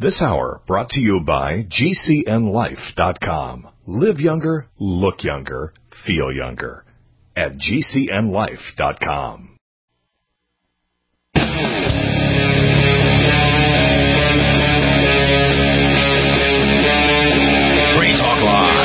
This hour brought to you by GCNLife.com. Live younger, look younger, feel younger at GCNLife.com. Free Talk Live.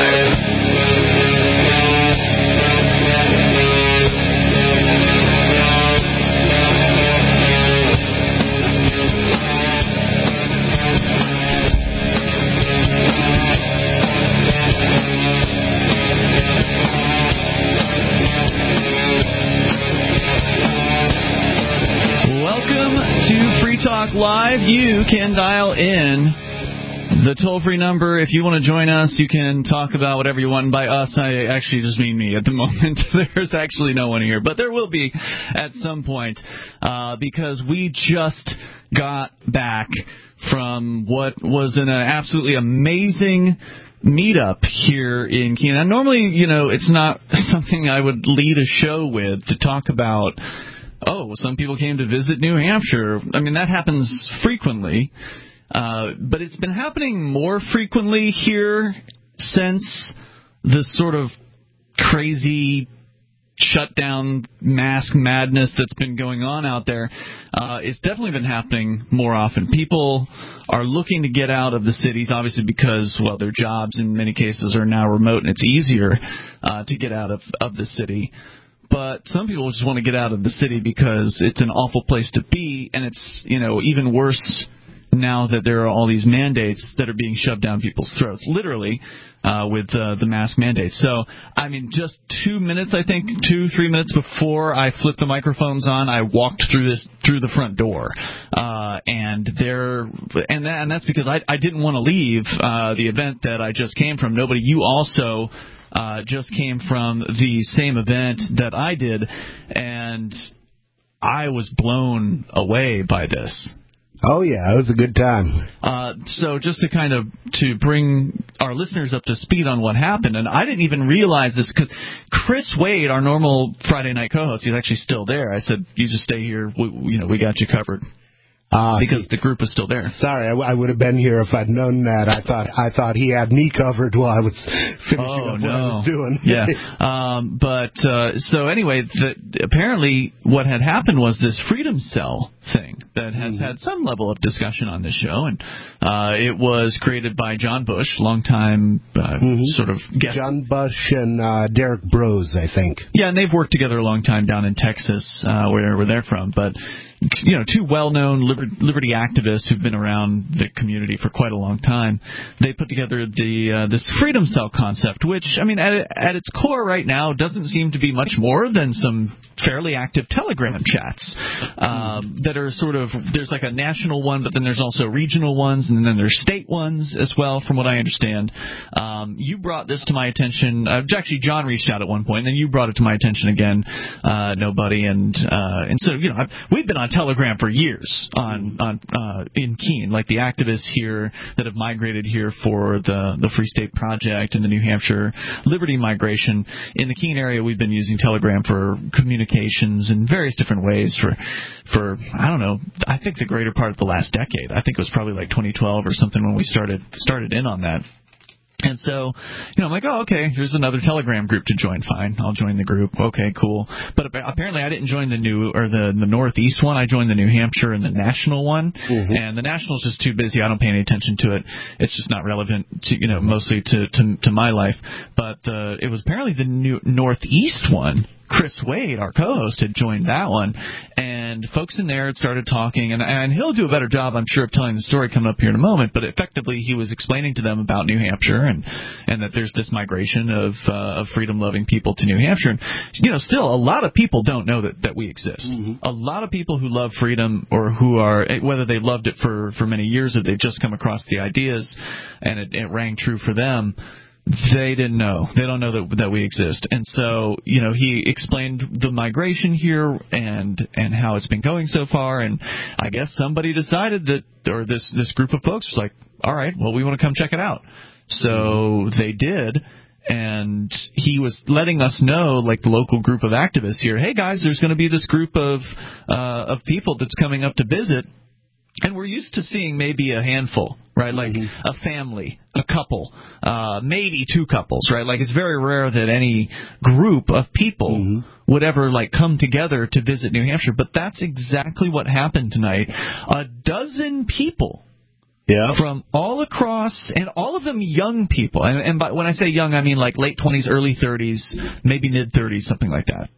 Talk Live. You can dial in the toll-free number. If you want to join us, you can talk about whatever you want. And by us, I actually just mean me at the moment. There's actually no one here, but there will be at some point because we just got back from what was an absolutely amazing meetup here in Keene. Normally, it's not something I would lead a show with to talk about. Oh, some people came to visit New Hampshire. I mean, that happens frequently. But it's been happening more frequently here since the sort of crazy shutdown mask madness that's been going on out there. It's definitely been happening more often. People are looking to get out of the cities, obviously because, well, their jobs in many cases are now remote, and it's easier to get out of the city. But some people just want to get out of the city because it's an awful place to be, and it's, even worse now that there are all these mandates that are being shoved down people's throats, literally, with the mask mandates. So, I mean, just 2 minutes, I think, 2-3 minutes before I flipped the microphones on, I walked through the front door, and that's because I didn't want to leave the event that I just came from. You also just came from the same event that I did, and I was blown away by this. Oh, yeah, it was a good time. So just to bring our listeners up to speed on what happened, and I didn't even realize this because Chris Wade, our normal Friday night co-host, he's actually still there. I said, you just stay here. We got you covered. Because the group was still there. Sorry, I would have been here if I'd known that. I thought he had me covered while I was finishing up what I was doing. Yeah. So anyway, apparently what had happened was this Freedom Cell thing that has had some level of discussion on this show, and it was created by John Bush, longtime sort of guest. John Bush and Derek Brose, I think. Yeah, and they've worked together a long time down in Texas, where they're from, but two well-known liberty activists who've been around the community for quite a long time. They put together this Freedom Cell concept, which, I mean, at its core right now doesn't seem to be much more than some fairly active Telegram chats that are sort of, there's like a national one, but then there's also regional ones, and then there's state ones as well, from what I understand. You brought this to my attention. Actually, John reached out at one point, and then you brought it to my attention again, Nobody, and so we've been on Telegram for years in Keene, like the activists here that have migrated here for the Free State Project and the New Hampshire Liberty Migration. In the Keene area, we've been using Telegram for communications in various different ways for I don't know, I think the greater part of the last decade. I think it was probably like 2012 or something when we started in on that. And so, I'm like, oh, okay, here's another Telegram group to join. Fine, I'll join the group. Okay, cool. But apparently I didn't join the Northeast one. I joined the New Hampshire and the national one. And the national's just too busy. I don't pay any attention to it. It's just not relevant to, mostly to my life. But it was apparently the Northeast one. Chris Wade, our co-host, had joined that one, and folks in there had started talking, and he'll do a better job, I'm sure, of telling the story coming up here in a moment, but effectively he was explaining to them about New Hampshire and that there's this migration of freedom-loving people to New Hampshire. And, still, a lot of people don't know that we exist. A lot of people who love freedom, or who are, whether they've loved it for many years or they've just come across the ideas and it rang true for them, they didn't know. They don't know that we exist. And so, he explained the migration here and how it's been going so far. And I guess somebody decided this group of folks was like, all right, well, we want to come check it out. So they did. And he was letting us know, like the local group of activists here, hey guys, there's going to be this group of people that's coming up to visit. And we're used to seeing maybe a handful right? Like a family, a couple, maybe two couples, right? Like it's very rare that any group of people would ever like come together to visit New Hampshire, but that's exactly what happened tonight. 12 people. Yeah. From all across, and all of them young people. And when I say young, I mean like late 20s, early 30s, maybe mid-30s, something like that.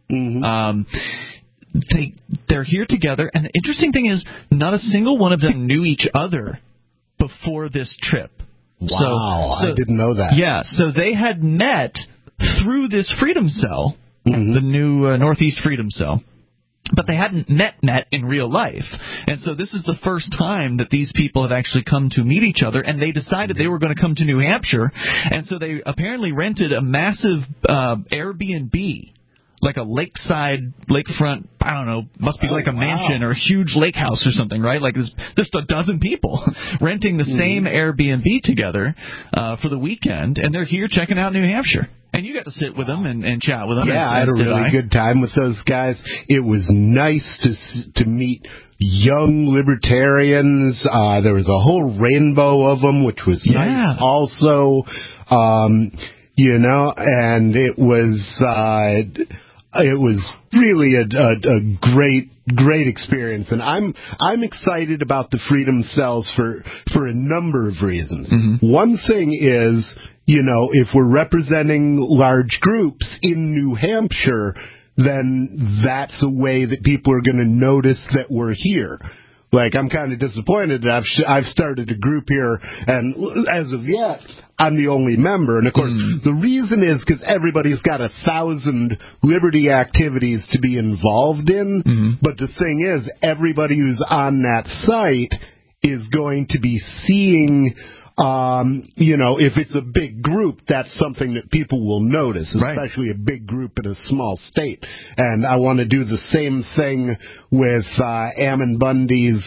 They're here together, and the interesting thing is not a single one of them knew each other before this trip. Wow, so I didn't know that. Yeah, so they had met through this Freedom Cell, the new Northeast Freedom Cell. But they hadn't met in real life. And so this is the first time that these people have actually come to meet each other, and they decided they were going to come to New Hampshire. And so they apparently rented a massive Airbnb, like a lakefront, I don't know, must be like a mansion or a huge lake house or something, right? Like there's 12 people renting the same Airbnb together for the weekend, and they're here checking out New Hampshire. And you got to sit with them and chat with them. Yeah, I had a really good time with those guys. It was nice to meet young libertarians. There was a whole rainbow of them, which was nice also. And it was really a great experience, and I'm excited about the Freedom Cells for a number of reasons. One thing is, if we're representing large groups in New Hampshire, then that's a way that people are going to notice that we're here. Like, I'm kind of disappointed that I've started a group here, and as of yet, I'm the only member. And, of course, the reason is because everybody's got 1,000 liberty activities to be involved in. But the thing is, everybody who's on that site is going to be seeing... if it's a big group, that's something that people will notice, especially a big group in a small state. And I want to do the same thing with Ammon Bundy's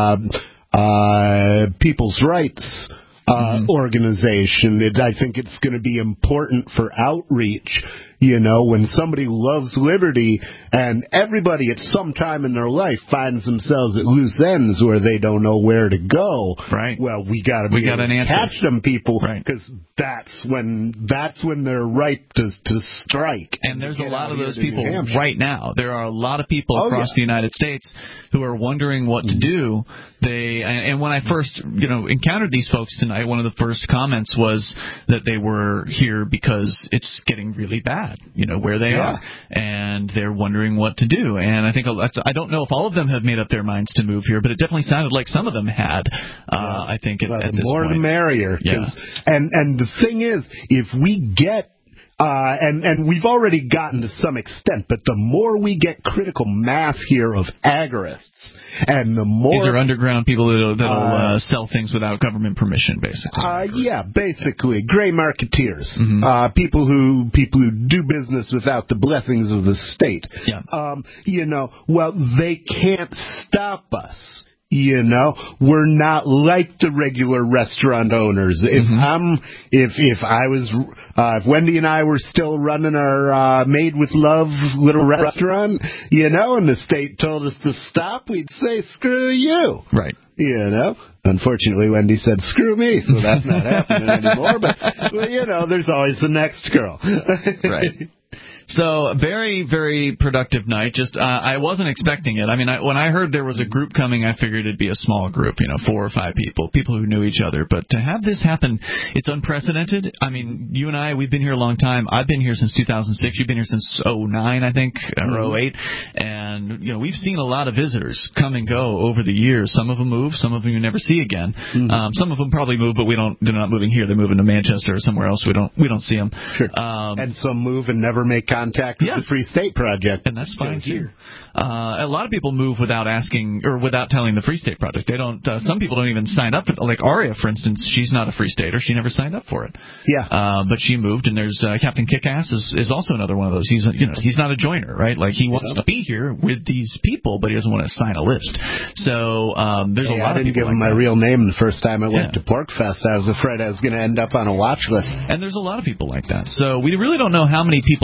People's Rights organization. I think it's going to be important for outreach. When somebody loves liberty and everybody at some time in their life finds themselves at loose ends where they don't know where to go. Right. Well, we got to catch them people, because that's when they're ripe to strike. And there's a lot of those people right now. There are a lot of people across the United States who are wondering what to do. And when I first, encountered these folks tonight, one of the first comments was that they were here because it's getting really bad. Where they are, and they're wondering what to do. And I think I don't know if all of them have made up their minds to move here, but it definitely sounded like some of them had. I think at this point, the more the merrier. And the thing is, if we get and we've already gotten to some extent, but the more we get critical mass here of agorists, and the more... These are underground people that'll sell things without government permission, basically. Basically. Gray marketeers. People who do business without the blessings of the state. They can't stop us. We're not like the regular restaurant owners. If Wendy and I were still running our Made with Love little restaurant, and the state told us to stop, we'd say, screw you. Right. Unfortunately, Wendy said, screw me, so that's not happening anymore. But, there's always the next girl. Right. So, very, very productive night. Just, I wasn't expecting it. I mean, when I heard there was a group coming, I figured it'd be a small group, 4 or 5 people who knew each other. But to have this happen, it's unprecedented. I mean, you and I, we've been here a long time. I've been here since 2006. You've been here since 2009, I think, or 2008. And, we've seen a lot of visitors come and go over the years. Some of them move, some of them you never see again. Some of them probably move, but they're not moving here. They're moving to Manchester or somewhere else. We don't see them. Sure. And some move and never make contact with the Free State Project. And that's fine, too. A lot of people move without asking or without telling the Free State Project. They don't. Some people don't even sign up. Like Aria, for instance, she's not a Free Stater. She never signed up for it. But she moved, and there's Captain Kickass is also another one of those. He's not a joiner, right? Like he wants to be here with these people, but he doesn't want to sign a list. So there's a lot of people. I didn't give him my real name the first time I went to PorcFest. I was afraid I was going to end up on a watch list. And there's a lot of people like that. So we really don't know how many people have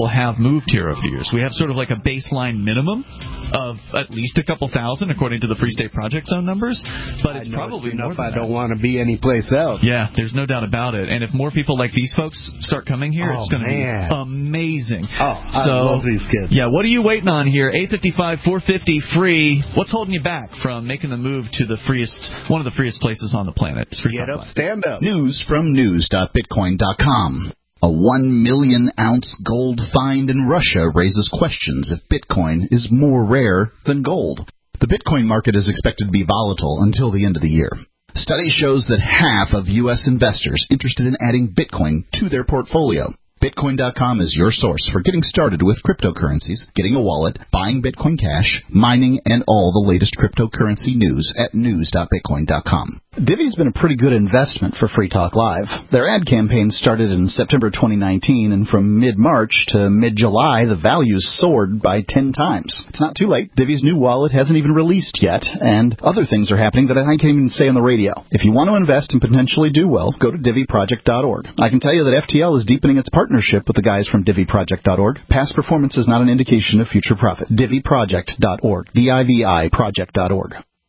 moved here over the years. We have sort of like a baseline minimum of at least a couple thousand, according to the Free State Project Zone numbers, but it's probably more than that. I don't want to be anyplace else. Yeah, there's no doubt about it. And if more people like these folks start coming here, it's going to be amazing. I love these kids. Yeah, what are you waiting on here? 855-450 free. What's holding you back from making the move to the one of the freest places on the planet? Get up, stand up. News from news.bitcoin.com. A 1 million ounce gold find in Russia raises questions if Bitcoin is more rare than gold. The Bitcoin market is expected to be volatile until the end of the year. Study shows that half of U.S. investors interested in adding Bitcoin to their portfolio. Bitcoin.com is your source for getting started with cryptocurrencies, getting a wallet, buying Bitcoin Cash, mining, and all the latest cryptocurrency news at news.bitcoin.com. Divi's been a pretty good investment for Free Talk Live. Their ad campaign started in September 2019, and from mid-March to mid-July, the values soared by 10 times. It's not too late. Divi's new wallet hasn't even released yet, and other things are happening that I can't even say on the radio. If you want to invest and potentially do well, go to diviproject.org. I can tell you that FTL is deepening its partnership with the guys from diviproject.org. Past performance is not an indication of future profit. diviproject.org. DIVI project.org.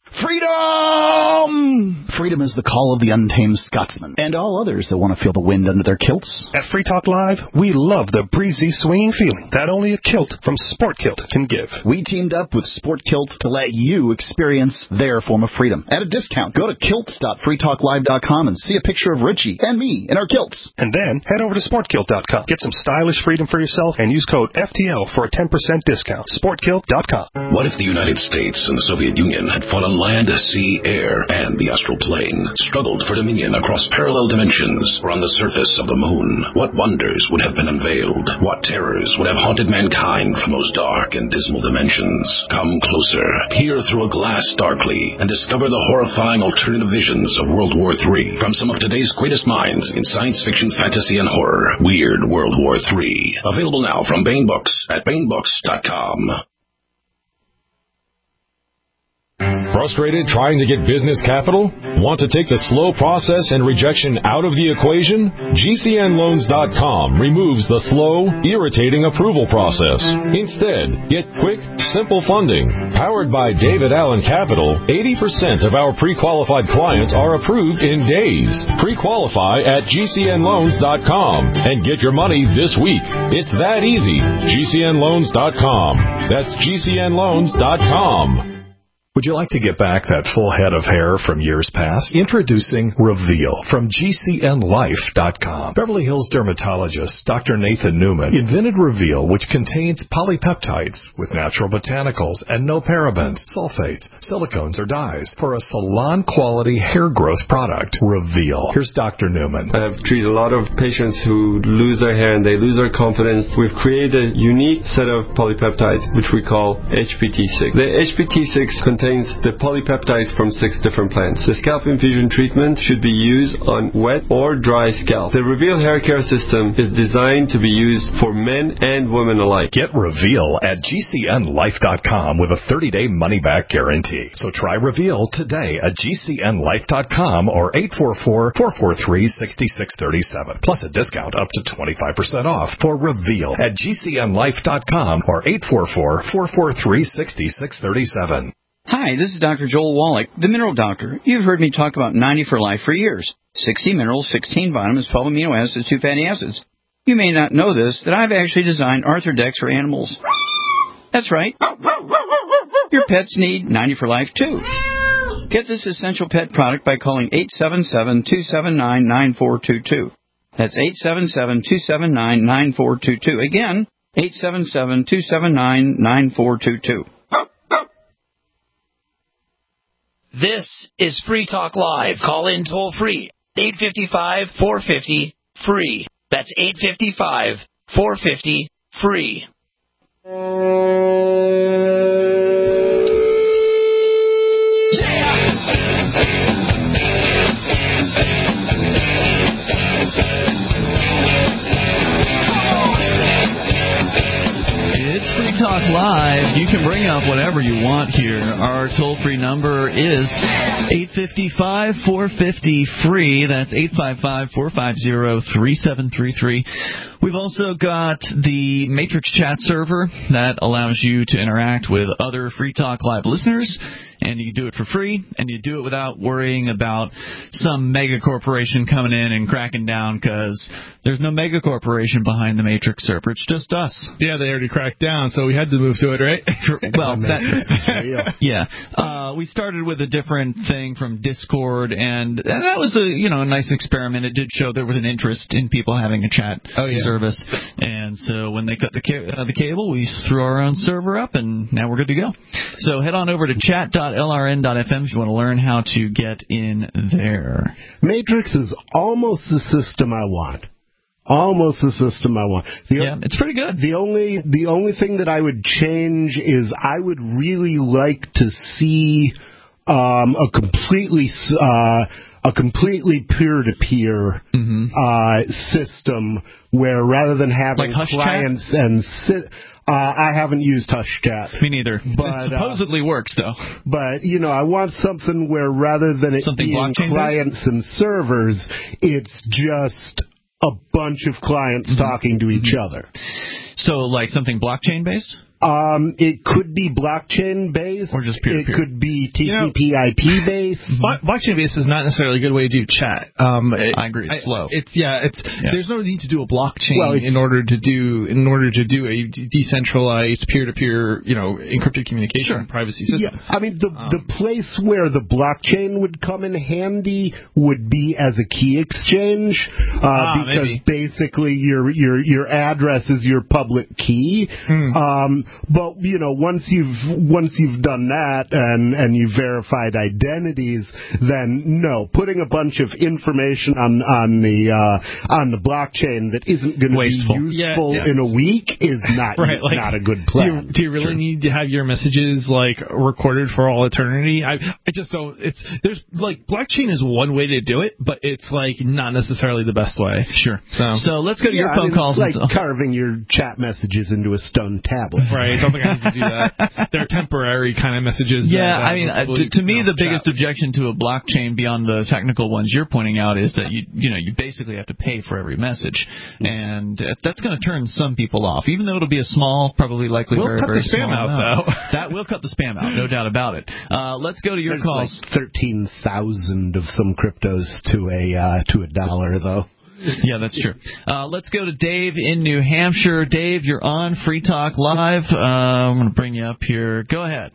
Freedom! Freedom is the call of the untamed Scotsman, and all others that want to feel the wind under their kilts. At Free Talk Live, we love the breezy, swinging feeling that only a kilt from Sport Kilt can give. We teamed up with Sport Kilt to let you experience their form of freedom at a discount. Go to kilts.freetalklive.com and see a picture of Richie and me in our kilts. And then head over to sportkilt.com. Get some stylish freedom for yourself and use code FTL for a 10% discount. Sportkilt.com. What if the United States and the Soviet Union had fought on land, sea, air, and the astral plane, struggled for dominion across parallel dimensions or on the surface of the moon? What wonders would have been unveiled? What terrors would have haunted mankind from those dark and dismal dimensions? Come closer, peer through a glass darkly, and discover the horrifying alternative visions of World War III from some of today's greatest minds in science fiction, fantasy, and horror. Weird World War III. Available now from Baen Books at BaenBooks.com. Frustrated trying to get business capital? Want to take the slow process and rejection out of the equation? GCNloans.com removes the slow, irritating approval process. Instead, get quick, simple funding. Powered by David Allen Capital, 80% of our pre-qualified clients are approved in days. Pre-qualify at GCNloans.com and get your money this week. It's that easy. GCNloans.com. That's GCNloans.com. Would you like to get back that full head of hair from years past? Introducing Reveal from GCNlife.com. Beverly Hills dermatologist Dr. Nathan Newman invented Reveal, which contains polypeptides with natural botanicals and no parabens, sulfates, silicones, or dyes for a salon-quality hair growth product. Reveal. Here's Dr. Newman. I have treated a lot of patients who lose their hair and they lose their confidence. We've created a unique set of polypeptides, which we call HPT6. The HPT6 contains the polypeptides from 6 different plants. The scalp infusion treatment should be used on wet or dry scalp. The Reveal hair care system is designed to be used for men and women alike. Get Reveal at GCNlife.com with a 30-day money-back guarantee. So try Reveal today at GCNlife.com or 844-443-6637. Plus a discount up to 25% off for Reveal at GCNlife.com or 844-443-6637. Hi, this is Dr. Joel Wallach, the Mineral Doctor. You've heard me talk about 90 for Life for years. 60 minerals, 16 vitamins, 12 amino acids, 2 fatty acids. You may not know this, that I've actually designed Arthrodex for animals. That's right. Your pets need 90 for Life, too. Get this essential pet product by calling 877-279-9422. That's 877-279-9422. Again, 877-279-9422. This is Free Talk Live. Call in toll free. 855-450-FREE. That's 855-450-FREE. It's Free Talk Live. You can bring yourself whatever you want here. Our toll-free number is 855-450-FREE. That's 855-450-3733. We've also got the Matrix chat server that allows you to interact with other Free Talk Live listeners, and you do it for free, and you do it without worrying about some mega corporation coming in and cracking down, because there's no mega corporation behind the Matrix server. It's just us. Yeah, they already cracked down, so we had to move to it, right? Well, yeah. We started with a different thing from Discord, and that was a nice experiment. It did show there was an interest in people having a chat service, and so when they cut the cable, we threw our own server up, and now we're good to go. So head on over to chat.lrn.fm if you want to learn how to get in there. Matrix is almost the system I want. It's pretty good. The only thing that I would change is I would really like to see a completely peer-to-peer system where rather than having like clients and I haven't used HushChat. Me neither. But it supposedly works, though. But, I want something where rather than it being clients and servers, it's just a bunch of clients talking to each other. So, like something blockchain-based? It could be blockchain-based. Or just peer-to-peer. It could be TCP/IP-based. Blockchain-based is not necessarily a good way to do chat. I agree. It's slow. There's no need to do a blockchain in order to do a decentralized peer-to-peer, encrypted communication privacy system. Yeah, I mean the place where the blockchain would come in handy would be as a key exchange, because basically your address is your public key. But once you've done that and you've verified identities, then putting a bunch of information on the blockchain that isn't going to be useful in a week is not not a good plan. Do you really need to have your messages recorded for all eternity? I just don't. There's blockchain is one way to do it, but it's not necessarily the best way. Sure. So let's go to your phone calls. It's like carving your chat messages into a stone tablet. Right, I don't think I need to do that. They're temporary kind of messages. Yeah, to me, the biggest objection to a blockchain beyond the technical ones you're pointing out is that you basically have to pay for every message, and that's going to turn some people off, even though it'll be a small, probably likely very, very small amount. That will cut the spam out, no doubt about it. Let's go to your calls. 13,000 of some cryptos to a dollar, though. Yeah, that's true. Let's go to Dave in New Hampshire. Dave, you're on Free Talk Live. I'm going to bring you up here. Go ahead.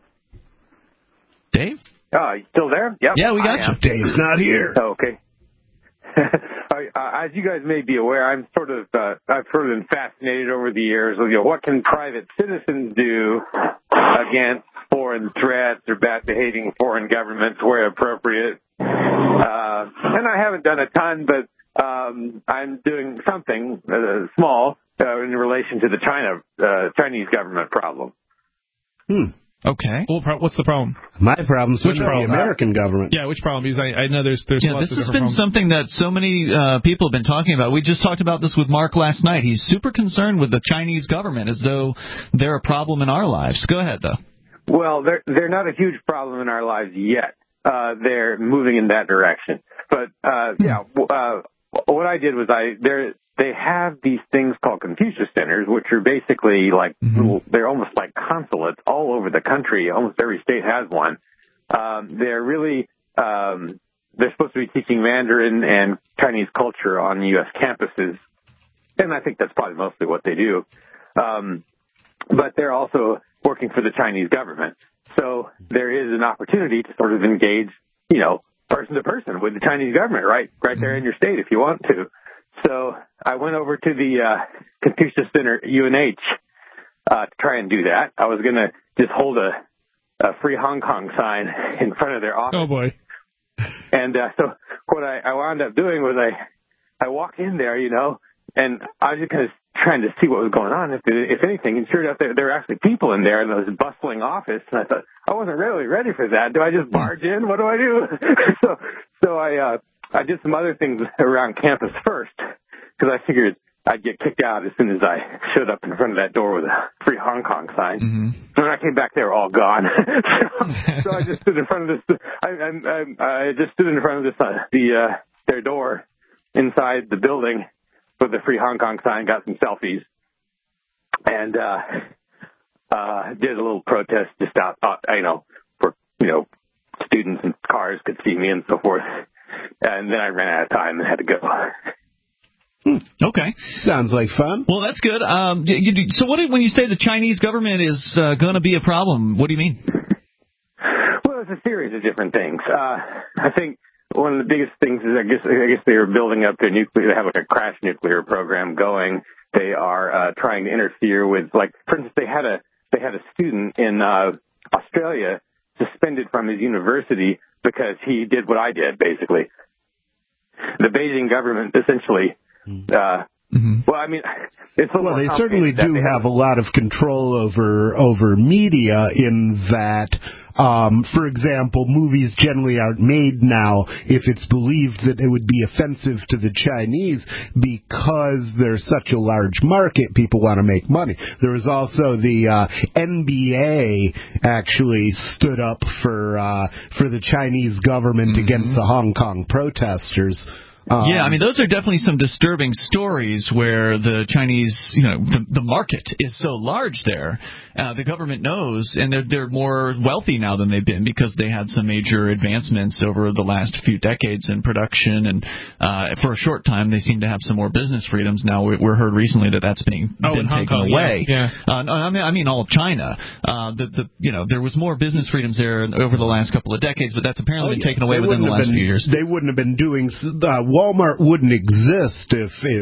Dave? You still there? Yep. Yeah, we got you. Dave's not here. Oh, okay. As you guys may be aware, I've sort of been fascinated over the years with what can private citizens do against foreign threats or bad behaving foreign governments where appropriate. And I haven't done a ton, but I'm doing something small in relation to the Chinese government problem. Okay. Well, what's the problem? My problem's with the American government. Yeah, which problem? Because I know there's this lots of has been problems. something that so many people have been talking about. We just talked about this with Mark last night. He's super concerned with the Chinese government as though they're a problem in our lives. Go ahead, though. Well, they're not a huge problem in our lives yet. They're moving in that direction. But what I did was they have these things called Confucius Centers, which are basically they're almost like consulates all over the country. Almost every state has one. They're really they're supposed to be teaching Mandarin and Chinese culture on U.S. campuses, and I think that's probably mostly what they do. But they're also working for the Chinese government, so there is an opportunity to sort of engage, person to person with the Chinese government, right there in your state if you want to. So I went over to the Confucius Center, UNH, to try and do that. I was going to just hold a free Hong Kong sign in front of their office. Oh, boy. And so what I wound up doing was I walked in there, and I was just kind of trying to see what was going on, if anything. And sure enough, there were actually people in there in this bustling office. And I thought, I wasn't really ready for that. Do I just barge in? What do I do? so I did some other things around campus first, because I figured I'd get kicked out as soon as I showed up in front of that door with a Free Hong Kong sign. Mm-hmm. When I came back, they were all gone. so I just stood in front of this. I just stood in front of this their door inside the building with the Free Hong Kong sign. Got some selfies and did a little protest just out, for students and cars could see me and so forth. And then I ran out of time and had to go. Okay. Sounds like fun. Well, that's good. So when you say the Chinese government is going to be a problem, what do you mean? Well, it's a series of different things. I think one of the biggest things is I guess they are building up their nuclear. They have like a crash nuclear program going. They are trying to interfere with, like, for instance, they had a student in Australia suspended from his university because he did what I did, basically. The Beijing government essentially. Well, I mean, they certainly do have a lot of control over media in that, for example, movies generally aren't made now if it's believed that it would be offensive to the Chinese because there's such a large market. People want to make money. There was also the NBA actually stood up for the Chinese government against the Hong Kong protesters. I mean, those are definitely some disturbing stories where the Chinese, the market is so large there. The government knows, and they're more wealthy now than they've been because they had some major advancements over the last few decades in production, and for a short time they seem to have some more business freedoms. Now we're heard recently that's been taken away. Yeah. I mean all of China. There was more business freedoms there over the last couple of decades, but that's apparently been taken away within the last few years. They wouldn't have been doing. Walmart wouldn't exist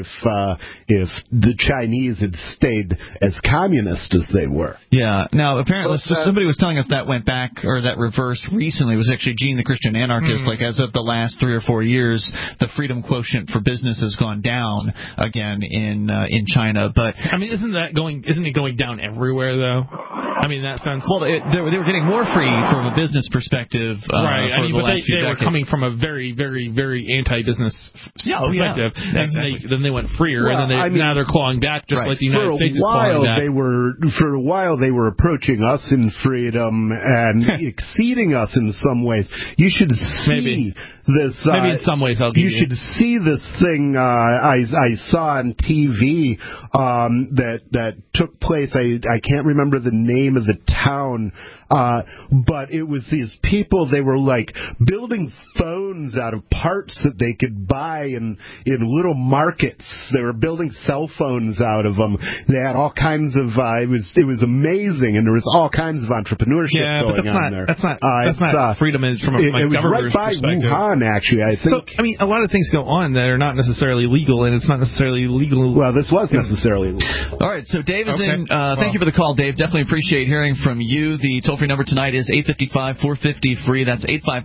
if the Chinese had stayed as communist as they were. Yeah. Now, apparently, somebody was telling us that went back, or that reversed recently. It was actually Gene the Christian Anarchist. Like, as of the last 3 or 4 years, the freedom quotient for business has gone down again in China. But I mean, isn't it going down everywhere though? I mean, that sounds. Well, they were getting more free from a business perspective. Right. For the last few they decades. were coming from a very, very, very anti-business perspective. Yeah, exactly. Then they went freer, and then now they're clawing back, just like the United States is clawing back. For a while, they were approaching us in freedom and exceeding us in some ways. You should see this. Maybe in some ways, I'll give you. You should see this thing I saw on TV that took place. I can't remember the name of the town, but it was these people. They were like building phones out of parts that they could buy in little markets. They were building cell phones out of them. They had all kinds of. It was amazing, and there was all kinds of entrepreneurship going on there. That's not freedom from a governor's perspective. It was right by Wuhan, actually. I think. So, I mean, a lot of things go on that are not necessarily legal, and it's not necessarily legal. Well, this was necessarily legal. All right, so Dave is in. Thank you for the call, Dave. Definitely appreciate hearing from you. The toll-free number tonight is 855-450-FREE. That's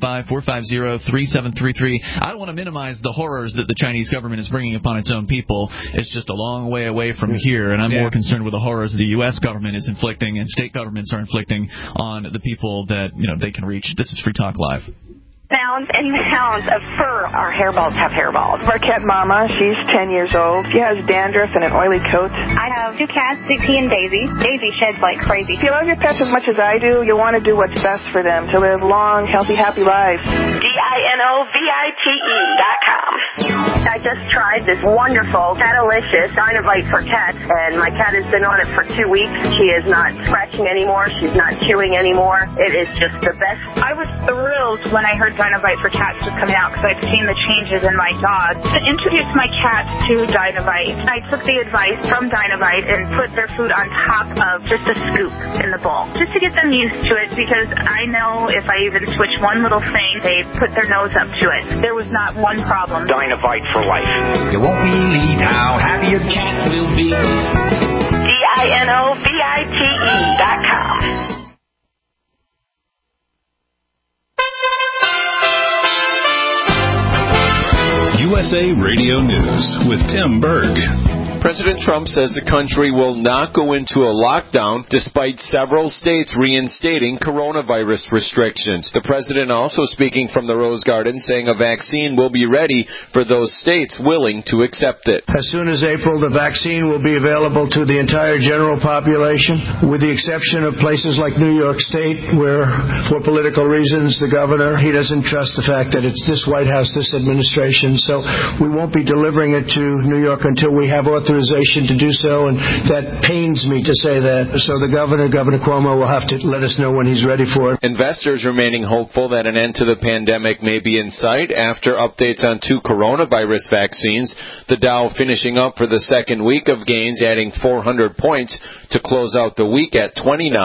855-450-3733. I don't want to minimize the horrors that the Chinese government is bringing upon its own people. It's just a long way away from here, and I'm more concerned with the horrors the U.S. government is inflicting and state governments are inflicting on the people that they can reach. This is Free Talk Live. Pounds and pounds of fur. Our hairballs have hairballs. Marquette Mama, she's 10 years old. She has dandruff and an oily coat. I have 2 cats, Dixie and Daisy. Daisy sheds like crazy. If you love your pets as much as I do, you'll want to do what's best for them to live long, healthy, happy lives. DINOVITE.com. I just tried this wonderful Catalicious Dynovite for cats, and my cat has been on it for 2 weeks. She is not scratching anymore. She's not chewing anymore. It is just the best. I was thrilled when I heard Dynovite for cats was coming out because I'd seen the changes in my dog. To introduce my cats to Dynovite, I took the advice from Dynovite and put their food on top of just a scoop in the bowl, just to get them used to it, because I know if I even switch one little thing, they put their nose up to it. There was not one problem. Dynovite for life. You won't believe how happy your cat will be. DINOVITE.com. USA Radio News with Tim Berg. President Trump says the country will not go into a lockdown despite several states reinstating coronavirus restrictions. The president also speaking from the Rose Garden saying a vaccine will be ready for those states willing to accept it. As soon as April, the vaccine will be available to the entire general population, with the exception of places like New York State, where, for political reasons, the governor, he doesn't trust the fact that it's this White House, this administration, so we won't be delivering it to New York until we have authorization to do so, and that pains me to say that. So the Governor Cuomo, will have to let us know when he's ready for it. Investors remaining hopeful that an end to the pandemic may be in sight after updates on 2 coronavirus vaccines. The Dow finishing up for the second week of gains, adding 400 points to close out the week at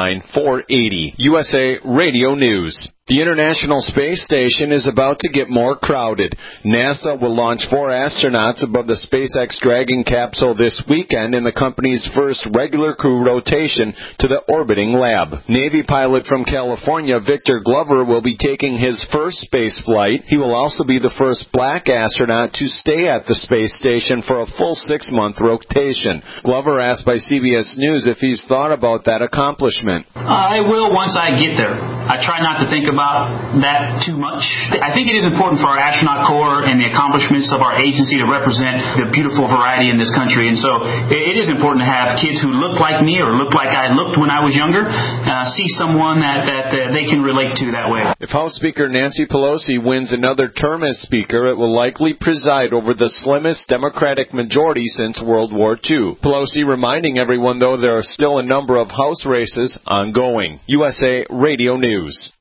29,480. USA Radio News. The International Space Station is about to get more crowded. NASA will launch 4 astronauts above the SpaceX Dragon capsule this weekend in the company's first regular crew rotation to the orbiting lab. Navy pilot from California, Victor Glover, will be taking his first space flight. He will also be the first black astronaut to stay at the space station for a full 6-month rotation. Glover asked by CBS News if he's thought about that accomplishment. I will once I get there. I try not to think about that too much. I think it is important for our astronaut corps and the accomplishments of our agency to represent the beautiful variety in this country. And so it is important to have kids who look like me or look like I looked when I was younger, see someone that they can relate to that way. If House Speaker Nancy Pelosi wins another term as Speaker, it will likely preside over the slimmest Democratic majority since World War II. Pelosi reminding everyone, though, there are still a number of House races ongoing. USA Radio News.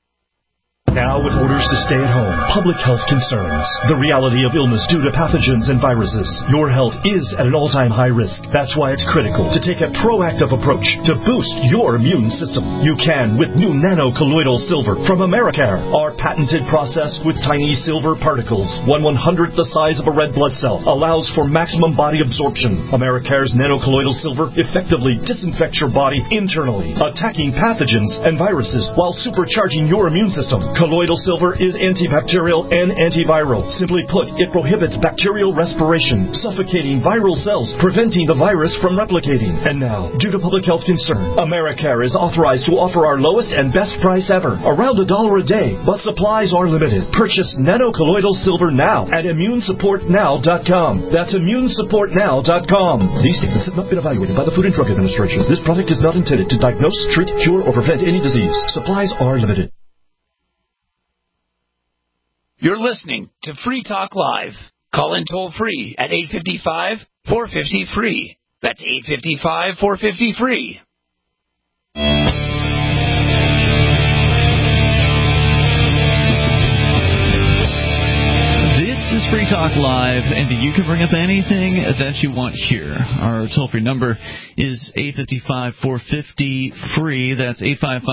Now with orders to stay at home, public health concerns, the reality of illness due to pathogens and viruses. Your health is at an all-time high risk. That's why it's critical to take a proactive approach to boost your immune system. You can with new nano-colloidal silver from Americare. Our patented process with tiny silver particles, 1/100th the size of a red blood cell, allows for maximum body absorption. Americare's nano-colloidal silver effectively disinfects your body internally, attacking pathogens and viruses while supercharging your immune system. Colloidal silver is antibacterial and antiviral. Simply put, it prohibits bacterial respiration, suffocating viral cells, preventing the virus from replicating. And now, due to public health concern, Americare is authorized to offer our lowest and best price ever, around $1 a day, but supplies are limited. Purchase nano-colloidal silver now at ImmuneSupportNow.com. That's ImmuneSupportNow.com. These statements have not been evaluated by the Food and Drug Administration. This product is not intended to diagnose, treat, cure, or prevent any disease. Supplies are limited. You're listening to Free Talk Live. Call in toll free at 855-450-FREE. That's 855-450-FREE. This is Free Talk Live, and you can bring up anything that you want here. Our toll-free number is 855-450-FREE. That's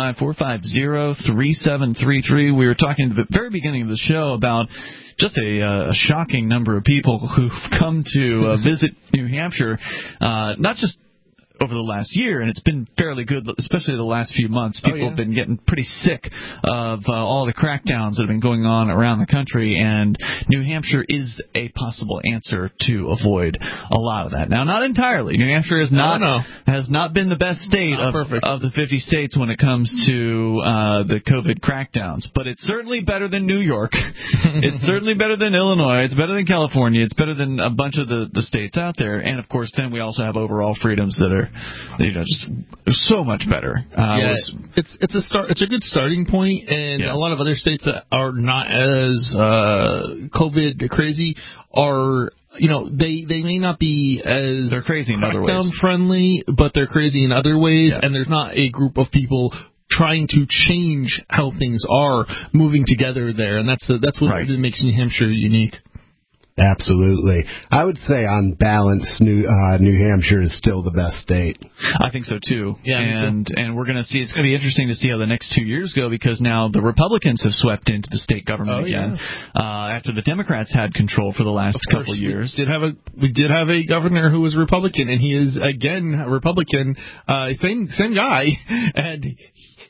855-450-3733. We were talking at the very beginning of the show about just a shocking number of people who've come to visit New Hampshire, not just over the last year, and it's been fairly good, especially the last few months. People have been getting pretty sick of all the crackdowns that have been going on around the country, and New Hampshire is a possible answer to avoid a lot of that. Now, not entirely. New Hampshire has not been the best state of the 50 states when it comes to the COVID crackdowns, but it's certainly better than New York. It's certainly better than Illinois. It's better than California. It's better than a bunch of the states out there, and of course, then we also have overall freedoms that are just so much better. It's a good starting point, and a lot of other states that are not as COVID crazy are, they may not be as they're crazy in other ways, friendly, but they're crazy in other ways, and there's not a group of people trying to change how things are moving together there, and that's what makes New Hampshire unique. Absolutely. I would say on balance, New Hampshire is still the best state. I think so, too. Yeah, and we're going to see, it's going to be interesting to see how the next 2 years go, because now the Republicans have swept into the state government again, after the Democrats had control for the last couple of years. We did have a governor who was Republican, and he is, again, a Republican, same guy, and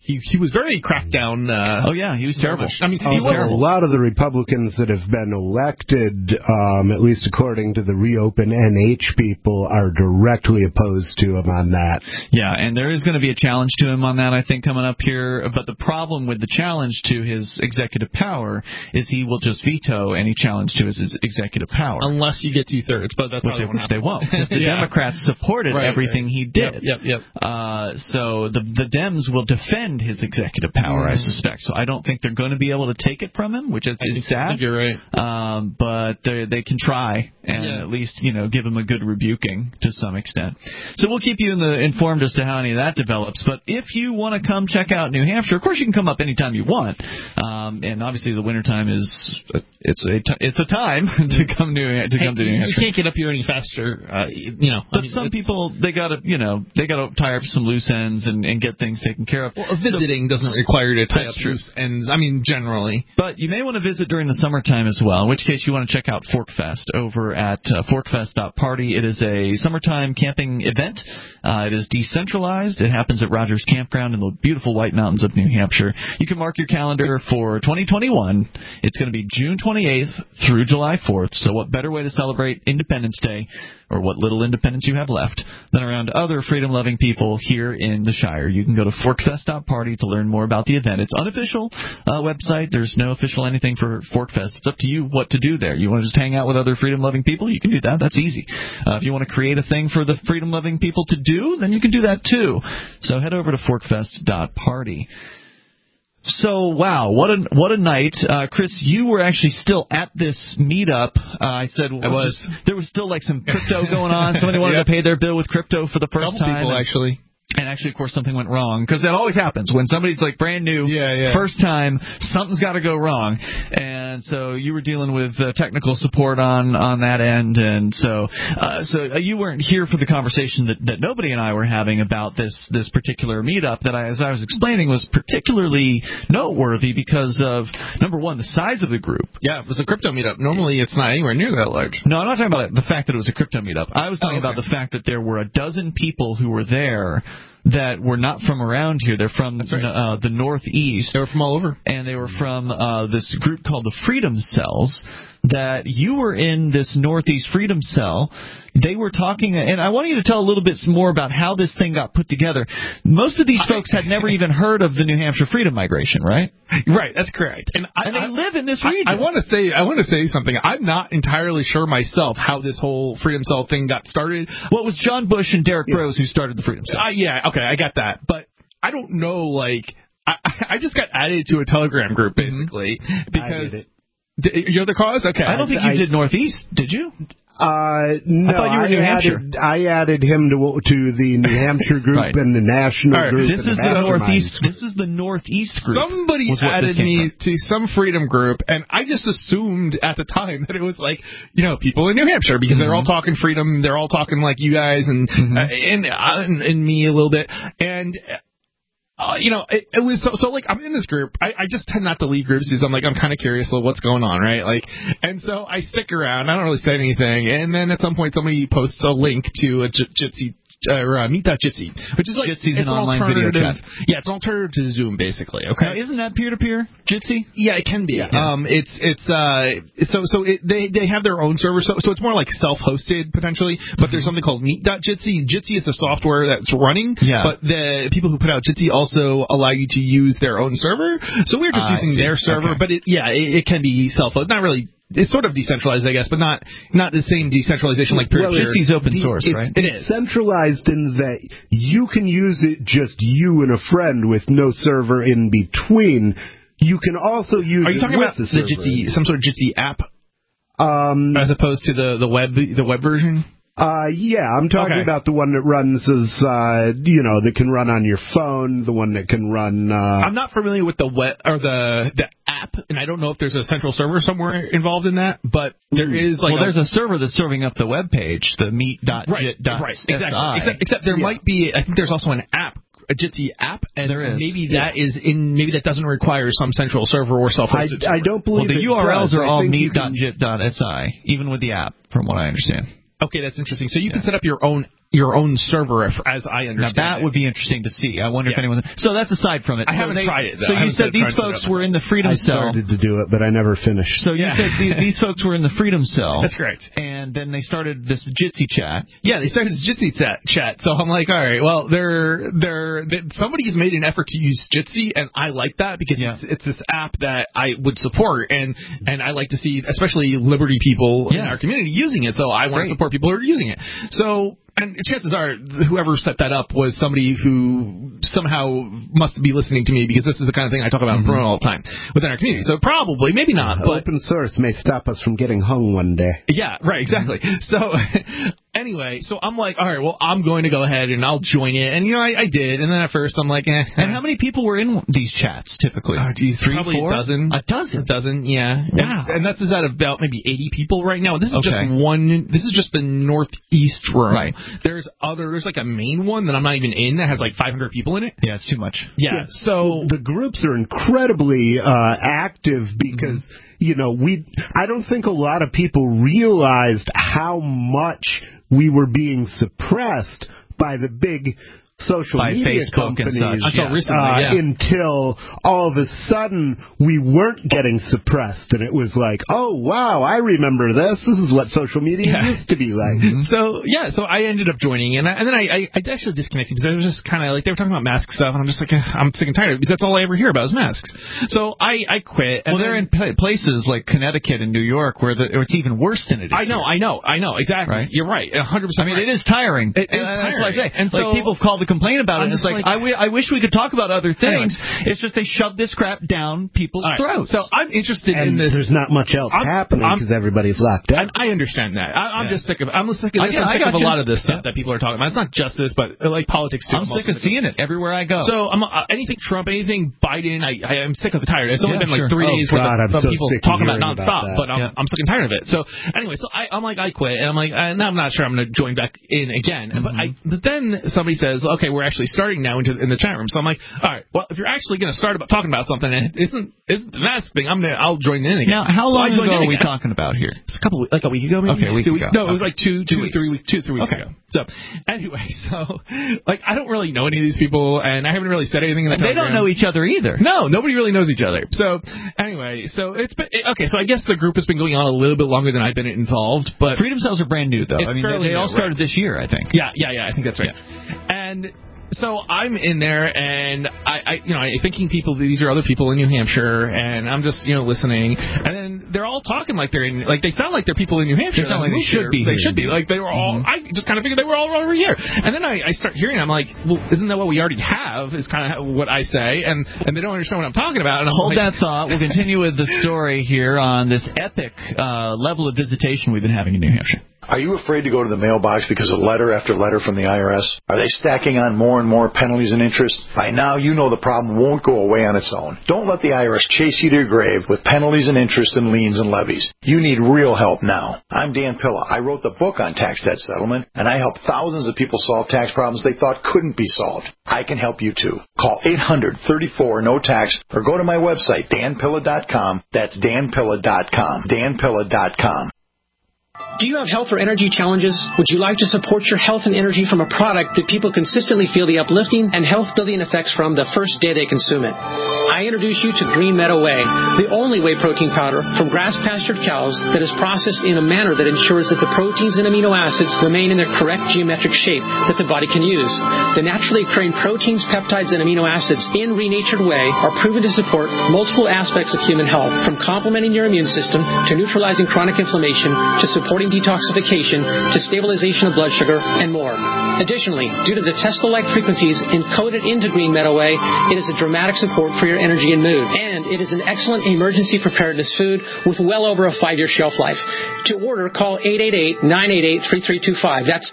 he was very crackdown. He was terrible. I mean, he was terrible. A lot of the Republicans that have been elected, at least according to the Reopen NH people, are directly opposed to him on that. Yeah, and there is going to be a challenge to him on that, I think, coming up here. But the problem with the challenge to his executive power is he will just veto any challenge to his executive power. Unless you get 2/3, but that's which they won't. Because the Democrats supported everything he did. Yep. So the Dems will defend his executive power, I suspect. So I don't think they're going to be able to take it from him, which is sad. I think you're right. But they can try and at least give him a good rebuking to some extent. So we'll keep you informed as to how any of that develops. But if you want to come check out New Hampshire, of course you can come up anytime you want. And obviously the wintertime is it's a time to come to New Hampshire. You can't get up here any faster, But some people they gotta tie up some loose ends and get things taken care of. Well, visiting doesn't require you to tie up loose ends. I mean, generally. But you may want to visit during the summertime as well. In which case you want to check out ForkFest over at forkfest.party. It is a summertime camping event. It is decentralized. It happens at Rogers Campground in the beautiful White Mountains of New Hampshire. You can mark your calendar for 2021. It's going to be June 28th through July 4th. So what better way to celebrate Independence Day, or what little independence you have left, than around other freedom-loving people here in the Shire. You can go to forkfest.party to learn more about the event. It's unofficial website. There's no official anything for Forkfest. It's up to you what to do there. You want to just hang out with other freedom-loving people? You can do that. That's easy. If you want to create a thing for the freedom-loving people to do, then you can do that too. So head over to forkfest.party. So, wow, what a night. Chris, you were actually still at this meetup. I said I was. There was still like some crypto going on. Somebody wanted to pay their bill with crypto for the first time. People, actually. And actually, of course, something went wrong, because that always happens when somebody's like brand new, first time, something's got to go wrong. And so you were dealing with technical support on that end, and so you weren't here for the conversation that nobody and I were having about this particular meetup that as I was explaining was particularly noteworthy because of, number one, the size of the group. Yeah, it was a crypto meetup. Normally it's not anywhere near that large. No, I'm not talking about the fact that it was a crypto meetup. I was talking about the fact that there were a dozen people who were there that were not from around here. They're from the Northeast. They were from all over. And they were from this group called the Freedom Cells, that you were in this Northeast Freedom Cell. They were talking, and I want you to tell a little bit more about how this thing got put together. Most of these folks had never even heard of the New Hampshire Freedom Migration, right? Right, that's correct. And they live in this region. I want to say something. I'm not entirely sure myself how this whole Freedom Cell thing got started. Well, it was John Bush and Derek Rose who started the Freedom Cell. Okay, I got that. But I don't know, like, I just got added to a Telegram group, basically, because... You're the cause? Okay. I don't think you did Northeast, did you? No, I thought you were New Hampshire. I added him to the New Hampshire group and the national group. This is the Northeast. This is the Northeast group. Somebody added me to some freedom group, and I just assumed at the time that it was like, people in New Hampshire, because they're all talking freedom. They're all talking like you guys and me a little bit, and. It was so like I'm in this group. I just tend not to leave groups because I'm kind of curious of what's going on, right? Like, and so I stick around. I don't really say anything, and then at some point somebody posts a link to a Jitsi. Meet.Jitsi, which is like Jitsi's an online video chat. Yeah, it's an alternative to Zoom, basically. Okay, now, isn't that peer-to-peer Jitsi? Yeah, it can be. Yeah. They have their own server, so it's more like self-hosted potentially. But there's something called Meet.Jitsi. Jitsi is the software that's running. Yeah. But the people who put out Jitsi also allow you to use their own server. So we're just using their server, but it can be self-hosted. Not really. It's sort of decentralized, I guess, but not the same decentralization like peer-to-peer. Jitsi's open source, right? It is centralized in that you can use it just you and a friend with no server in between. You can also use. Are you talking about the Jitsi, some sort of Jitsi app, as opposed to the web version? Yeah, I'm talking about the one that runs as, that can run on your phone, the one that can run... I'm not familiar with the web, or the app, and I don't know if there's a central server somewhere involved in that, but there is like... Well, there's a server that's serving up the web page, the meet.jit.si. Right, exactly. Except there might be, I think there's also an app, a Jitsi app, and there is. Maybe that doesn't require some central server or self-hosted server. I don't believe the URLs are all meet.jit.si, even with the app, from what I understand. Okay, that's interesting. So you can set up your own server, as I understand. Now that would be interesting to see. I wonder if anyone. So that's aside from it. I haven't tried it. So you said these folks were in the Freedom Cell. I started to do it, but I never finished. So you said these folks were in the Freedom Cell. That's correct. And then they started this Jitsi chat. Yeah, they started this Jitsi chat. So I'm like, all right, well, somebody's made an effort to use Jitsi, and I like that because it's this app that I would support, and I like to see, especially Liberty people in our community using it. So I want to support people who are using it. So. And chances are, whoever set that up was somebody who somehow must be listening to me, because this is the kind of thing I talk about in Bruno all the time within our community. So probably, maybe not. But open source may stop us from getting hung one day. Yeah, right, exactly. So anyway, so I'm like, all right, well, I'm going to go ahead and I'll join it. And, I did. And then at first I'm like, And how many people were in these chats typically? Oh, geez, 3, probably 4? A dozen. A dozen, yeah. Wow. And that's out of about maybe 80 people right now. This is just this is just the northeast room. Right. There's like a main one that I'm not even in that has like 500 people in it. Yeah, it's too much. Yeah. So the groups are incredibly active because, I don't think a lot of people realized how much we were being suppressed by the big social media Facebook companies and such. Until recently, until all of a sudden we weren't getting suppressed, and it was like, oh wow, I remember this. This is what social media used to be like. So I ended up joining, and then I actually disconnected because I was just kind of like, they were talking about mask stuff, and I'm just like, I'm sick and tired of it, because that's all I ever hear about is masks. So I quit. Well, they're in places like Connecticut and New York where it's even worse than it is. I know exactly. Right? You're right, 100%. I mean, it is tiring. It is tiring. That's what I say. And like, people have called to complain about it. It's like, I wish we could talk about other things. Anyway. It's just they shove this crap down people's throats. So I'm interested in this. There's not much else happening because everybody's locked up. I understand that. I'm just sick of. I'm sick of this. I'm sick of a lot of this stuff that people are talking about. It's not just this, but like politics too. I'm sick of seeing it everywhere I go. So anything Trump, anything Biden, I am sick of the tired. It's only been like 3 days worth of people talking about nonstop, but I'm sick and tired of it. So anyway, I'm like, I quit, and I'm like, I'm not sure I'm going to join back in again. But then somebody says, okay, we're actually starting now in the chat room. So I'm like, all right, well, if you're actually going to start talking about something and it isn't the mask thing, I'll join in again. Now, how long ago are we talking about here? It's a week ago, maybe. Okay, a week ago. No, it was like 2 to 3 weeks ago. So anyway, I don't really know any of these people, and I haven't really said anything in the Telegram. They don't know each other either. No, nobody really knows each other. So anyway, so it's been okay. So I guess the group has been going on a little bit longer than I've been involved, but Freedom Cells are brand new, though. I mean, they all started this year, I think. Yeah, I think that's right. And so I'm in there, and I thinking these are other people in New Hampshire, and I'm just listening, and then they're all talking like they're in, like they sound like they're people in New Hampshire. They sound like they should be. They should be like they were all. I just kind of figured they were all over here, and then I start hearing. I'm like, well, isn't that what we already have? Is kind of what I say, and they don't understand what I'm talking about. And Hold that thought. We'll continue with the story here on this epic level of visitation we've been having in New Hampshire. Are you afraid to go to the mailbox because of letter after letter from the IRS? Are they stacking on more and more penalties and interest? By now, you know the problem won't go away on its own. Don't let the IRS chase you to your grave with penalties and interest and liens and levies. You need real help now. I'm Dan Pilla. I wrote the book on tax debt settlement, and I helped thousands of people solve tax problems they thought couldn't be solved. I can help you too. Call 800-34-NO-TAX or go to my website, danpilla.com. That's danpilla.com. danpilla.com. Do you have health or energy challenges? Would you like to support your health and energy from a product that people consistently feel the uplifting and health-building effects from the first day they consume it? I introduce you to Green Meadow Whey, the only whey protein powder from grass-pastured cows that is processed in a manner that ensures that the proteins and amino acids remain in their correct geometric shape that the body can use. The naturally occurring proteins, peptides, and amino acids in renatured whey are proven to support multiple aspects of human health, from complementing your immune system to neutralizing chronic inflammation to supporting detoxification to stabilization of blood sugar and more. Additionally, due to the Tesla-like frequencies encoded into Green Meadow Whey, it is a dramatic support for your energy and mood. And it is an excellent emergency preparedness food with well over a 5-year shelf life. To order, call 888-988-3325. That's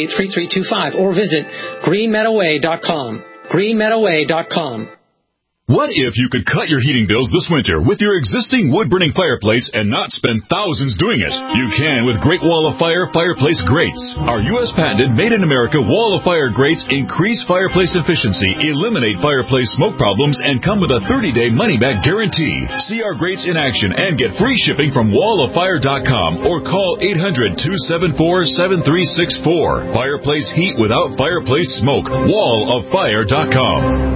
888-988-3325. Or visit greenmeadowwhey.com. greenmeadowwhey.com. What if you could cut your heating bills this winter with your existing wood-burning fireplace and not spend thousands doing it? You can with Great Wall of Fire fireplace grates. Our U.S. patented made-in-America Wall of Fire grates increase fireplace efficiency, eliminate fireplace smoke problems, and come with a 30-day money-back guarantee. See our grates in action and get free shipping from walloffire.com or call 800-274-7364. Fireplace heat without fireplace smoke. walloffire.com.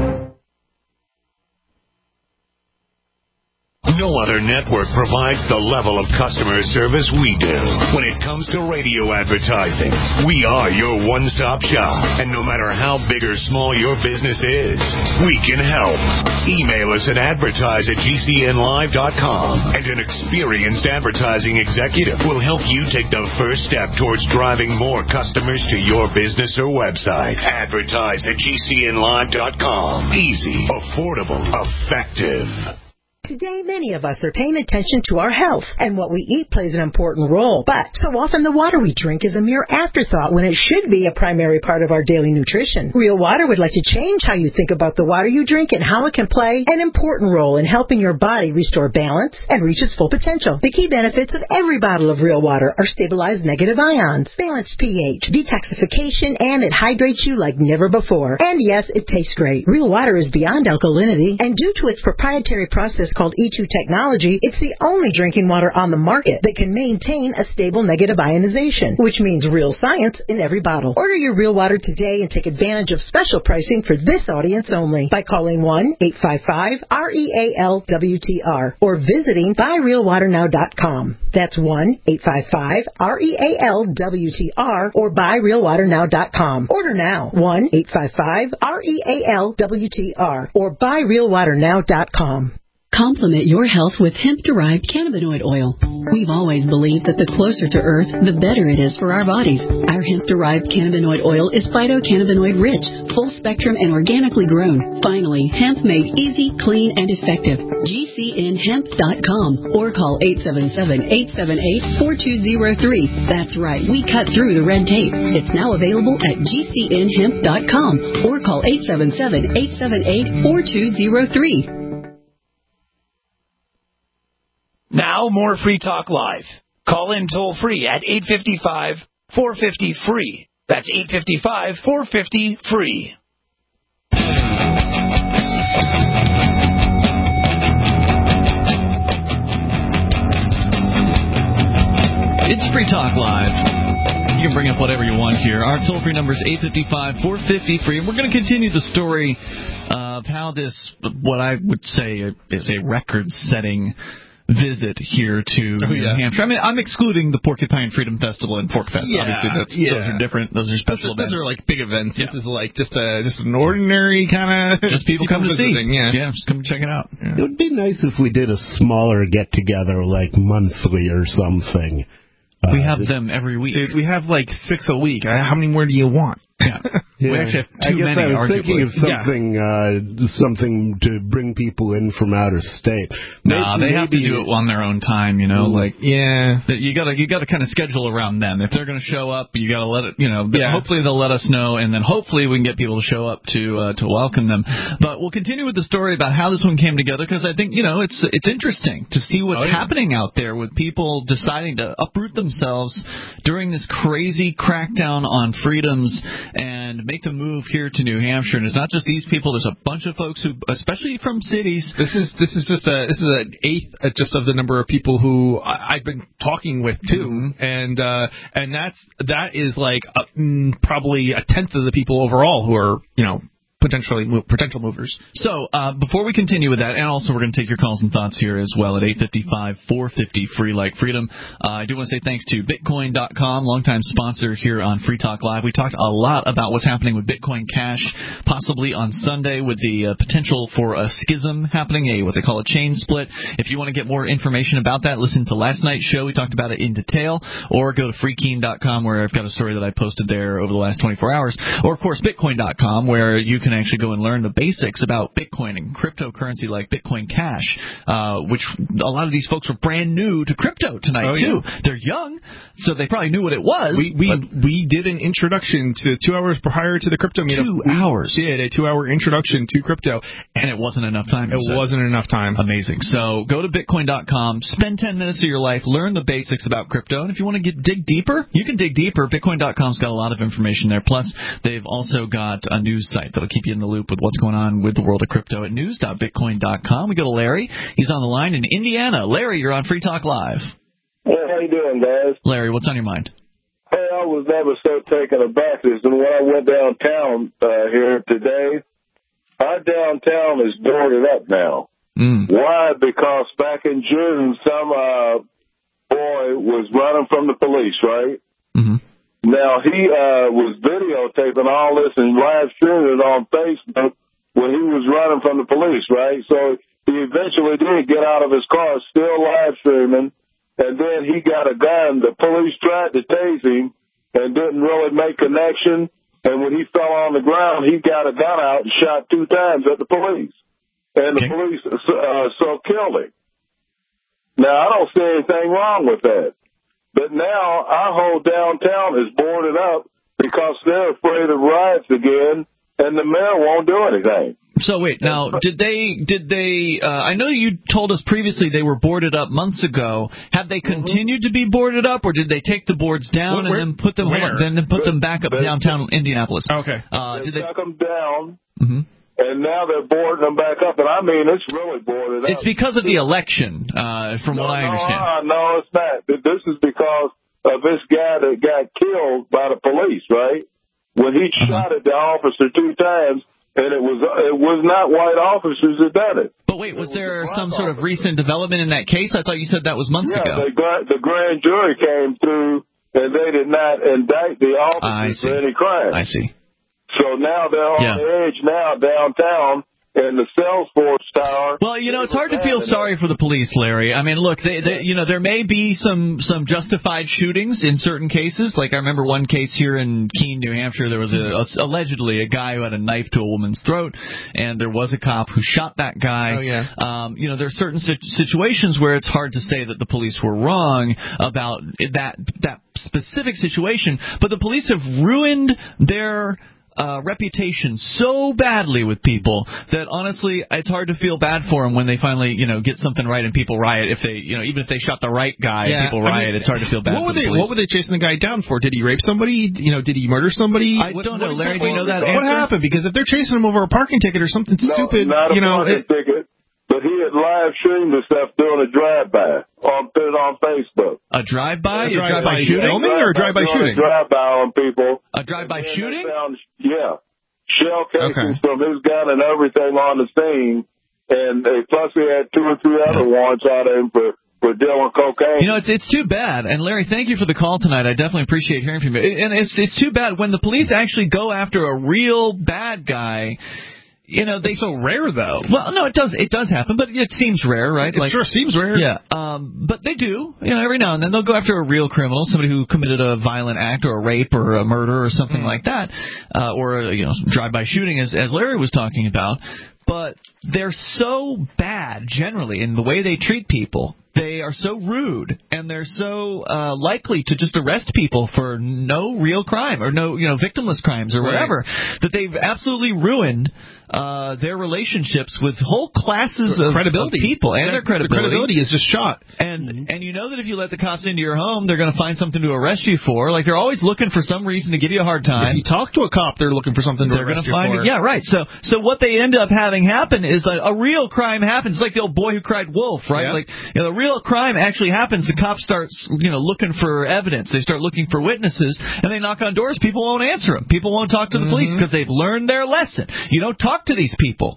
No other network provides the level of customer service we do. When it comes to radio advertising, we are your one-stop shop. And no matter how big or small your business is, we can help. Email us at advertise@gcnlive.com, and an experienced advertising executive will help you take the first step towards driving more customers to your business or website. Advertise@gcnlive.com. Easy, affordable, effective. Today, many of us are paying attention to our health, and what we eat plays an important role. But so often the water we drink is a mere afterthought when it should be a primary part of our daily nutrition. Real Water would like to change how you think about the water you drink and how it can play an important role in helping your body restore balance and reach its full potential. The key benefits of every bottle of Real Water are stabilized negative ions, balanced pH, detoxification, and it hydrates you like never before. And yes, it tastes great. Real Water is beyond alkalinity, and due to its proprietary process called E2 technology, it's the only drinking water on the market that can maintain a stable negative ionization, which means real science in every bottle. Order your Real Water today and take advantage of special pricing for this audience only by calling 1-855-REALWTR or visiting buyrealwaternow.com. That's 1-855-REALWTR or buyrealwaternow.com. Order now. 1-855-REALWTR or buyrealwaternow.com. Complement your health with hemp-derived cannabinoid oil. We've always believed that the closer to Earth, the better it is for our bodies. Our hemp-derived cannabinoid oil is phytocannabinoid-rich, full-spectrum, and organically grown. Finally, hemp made easy, clean, and effective. GCNhemp.com or call 877-878-4203. That's right, we cut through the red tape. It's now available at GCNhemp.com or call 877-878-4203. Now, more Free Talk Live. Call in toll-free at 855-450-FREE. That's 855-450-FREE. It's Free Talk Live. You can bring up whatever you want here. Our toll-free number is 855-450-FREE. And we're going to continue the story of how this, what I would say is a record-setting visit here to New Hampshire. I mean, I'm excluding the Porcupine Freedom Festival and Pork Fest. Obviously, those are different. Those are special events. Those are like big events. Yeah. This is like just an ordinary kind of just people come to see. Yeah, just come check it out. Yeah. It would be nice if we did a smaller get together, like monthly or something. We have them every week. We have like 6 a week. How many more do you want? Yeah. We actually have too many, I was thinking of arguably. something to bring people in from outer state. They have to do it on their own time, you know. You gotta kind of schedule around them. If they're going to show up, you got to let it, hopefully they'll let us know, and then hopefully we can get people to show up to welcome them. But we'll continue with the story about how this one came together, because I think it's interesting to see what's happening out there with people deciding to uproot themselves during this crazy crackdown on freedoms and make the move here to New Hampshire. And it's not just these people. There's a bunch of folks who, especially from cities. This is an eighth just of the number of people who I've been talking with too, and that is like probably a tenth of the people overall who are potential movers. So before we continue with that, and also we're going to take your calls and thoughts here as well at 855-450-FREE like freedom. I do want to say thanks to Bitcoin.com, longtime sponsor here on Free Talk Live. We talked a lot about what's happening with Bitcoin Cash, possibly on Sunday with the potential for a schism happening, what they call a chain split. If you want to get more information about that, listen to last night's show. We talked about it in detail, or go to freekeen.com where I've got a story that I posted there over the last 24 hours, or of course Bitcoin.com where you can actually go and learn the basics about Bitcoin and cryptocurrency like Bitcoin Cash, which a lot of these folks were brand new to crypto tonight, too. Yeah. They're young, so they probably knew what it was. We did an introduction to 2 hours prior to the crypto meetup. 2 hours? We did a 2-hour introduction to crypto. And it wasn't enough time. It wasn't enough time. Amazing. So go to Bitcoin.com, spend 10 minutes of your life, learn the basics about crypto, and if you want to dig deeper, you can dig deeper. Bitcoin.com's got a lot of information there. Plus, they've also got a news site that'll keep you in the loop with what's going on with the world of crypto at news.bitcoin.com. We go to Larry. He's on the line in Indiana. Larry, you're on Free Talk Live. Hey, how you doing, guys? Larry, what's on your mind? Hey, I was never so taken aback as when I went downtown here today. Our downtown is boarded up now. Why? Because back in June, some boy was running from the police, right? Mm-hmm. Now, he was videotaping all this and live streaming it on Facebook when he was running from the police, right? So he eventually did get out of his car, still live streaming, and then he got a gun. The police tried to tase him and didn't really make connection. And when he fell on the ground, he got a gun out and shot 2 times at the police. And the police so killed him. Now, I don't see anything wrong with that. But now our whole downtown is boarded up because they're afraid of riots again, and the mayor won't do anything. So wait, now did they? I know you told us previously they were boarded up months ago. Have they continued to be boarded up, or did they take the boards down and then put them back up downtown Indianapolis? Okay. They took them down. Mm-hmm. And now they're boarding them back up, and I mean, it's really boarded up. It's because of the election, from what I understand. No, it's not. This is because of this guy that got killed by the police, right? When he shot at the officer 2 times, and it was not white officers that did it. But wait, was there some sort of recent development in that case? I thought you said that was months ago. The grand jury came through, and they did not indict the officers for any crime. I see. So now they're on the edge now downtown in the Salesforce Tower. Well, it's hard to feel sorry for the police, Larry. I mean, look, they there may be some justified shootings in certain cases. Like I remember one case here in Keene, New Hampshire. There was allegedly a guy who had a knife to a woman's throat, and there was a cop who shot that guy. Oh yeah. There are certain situations where it's hard to say that the police were wrong about that specific situation, but the police have ruined their reputation so badly with people that honestly it's hard to feel bad for them when they finally get something right and people riot. If they even if they shot the right guy and people riot, it's hard to feel bad. What were they chasing the guy down for? Did he rape somebody? Did he murder somebody? I don't know, Larry. Do you know that answer? What happened? Because if they're chasing him over a parking ticket or something stupid, not a parking ticket. But he had live streamed the stuff doing a drive-by. Put it on Facebook. A drive-by? A drive-by shooting? Or a drive-by shooting? A drive-by on people. A drive-by shooting? Shell casings from his gun and everything on the scene. And plus he had 2 or 3 other warrants out of him for dealing cocaine. It's too bad. And Larry, thank you for the call tonight. I definitely appreciate hearing from you. And it's too bad when the police actually go after a real bad guy. It's so rare, though. Well, no, it does happen, but it seems rare, right? It sure seems rare. Yeah. But they do. Every now and then they'll go after a real criminal, somebody who committed a violent act or a rape or a murder or something like that, or drive-by shooting, as Larry was talking about. But they're so bad generally in the way they treat people. They are so rude, and they're so likely to just arrest people for no real crime or no, victimless crimes or whatever, that they've absolutely ruined their relationships with whole classes of people and their credibility. The credibility is just shot. And you know that if you let the cops into your home, they're going to find something to arrest you for. Like, they're always looking for some reason to give you a hard time. If you talk to a cop, they're looking for something to arrest you for. Yeah, right. So what they end up having happen is a real crime happens. It's like the old boy who cried wolf, right? Yeah. Like, the real crime actually happens. The cops start, looking for evidence. They start looking for witnesses, and they knock on doors. People won't answer them. People won't talk to the police because they've learned their lesson. You don't talk to these people.